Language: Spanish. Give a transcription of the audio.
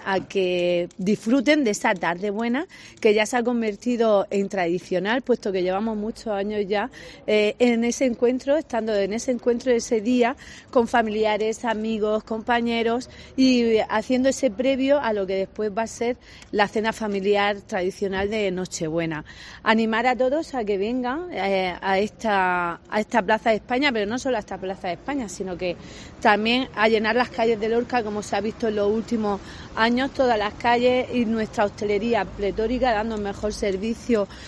a que disfruten de esa tarde buena que ya se ha convertido en tradicional, puesto que llevamos muchos años ya en ese encuentro, estando en ese encuentro ese día con familiares, amigos, compañeros y haciendo ese previo a lo que después va a ser la cena familiar tradicional de Nochebuena. Animar a todos a que vengan a esta Plaza de España, pero no solo a esta Plaza de España, sino que también a llenar las calles de Lorca, como se ha visto en los últimos años, todas las calles y nuestra hostelería pletórica, dando el mejor servicio